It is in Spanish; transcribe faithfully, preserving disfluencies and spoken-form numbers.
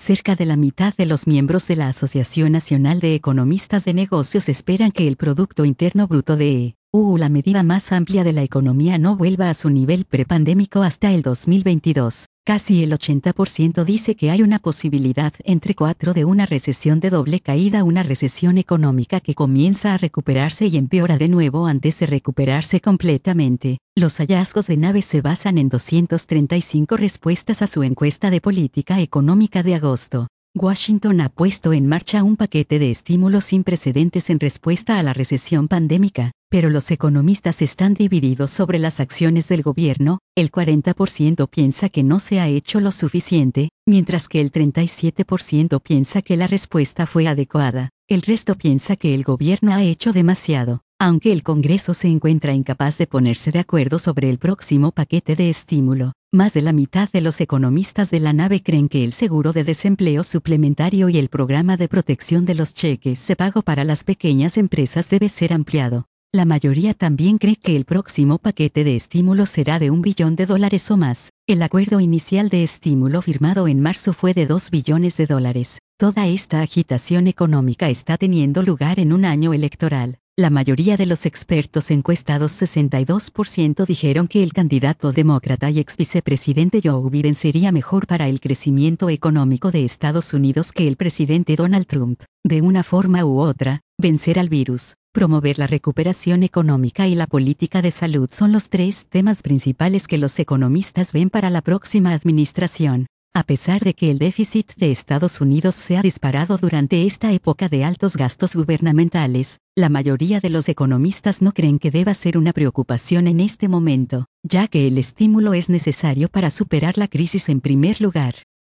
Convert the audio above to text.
Cerca de la mitad de los miembros de la Asociación Nacional de Economistas de Negocios esperan que el Producto Interno Bruto de E U, la medida más amplia de la economía, no vuelva a su nivel prepandémico hasta el dos mil veintidós. Casi el ochenta por ciento dice que hay una posibilidad entre cuatro de una recesión de doble caída, una recesión económica que comienza a recuperarse y empeora de nuevo antes de recuperarse completamente. Los hallazgos de Nave se basan en doscientas treinta y cinco respuestas a su encuesta de política económica de agosto. Washington ha puesto en marcha un paquete de estímulos sin precedentes en respuesta a la recesión pandémica, pero los economistas están divididos sobre las acciones del gobierno. El cuarenta por ciento piensa que no se ha hecho lo suficiente, mientras que el treinta y siete por ciento piensa que la respuesta fue adecuada. El resto piensa que el gobierno ha hecho demasiado. Aunque el Congreso se encuentra incapaz de ponerse de acuerdo sobre el próximo paquete de estímulo, más de la mitad de los economistas de la Nave creen que el seguro de desempleo suplementario y el programa de protección de los cheques de pago para las pequeñas empresas debe ser ampliado. La mayoría también cree que el próximo paquete de estímulo será de un billón de dólares o más. El acuerdo inicial de estímulo firmado en marzo fue de dos billones de dólares. Toda esta agitación económica está teniendo lugar en un año electoral. La mayoría de los expertos encuestados, sesenta y dos por ciento, dijeron que el candidato demócrata y ex vicepresidente Joe Biden sería mejor para el crecimiento económico de Estados Unidos que el presidente Donald Trump. De una forma u otra, vencer al virus, promover la recuperación económica y la política de salud son los tres temas principales que los economistas ven para la próxima administración. A pesar de que el déficit de Estados Unidos se ha disparado durante esta época de altos gastos gubernamentales, la mayoría de los economistas no creen que deba ser una preocupación en este momento, ya que el estímulo es necesario para superar la crisis en primer lugar.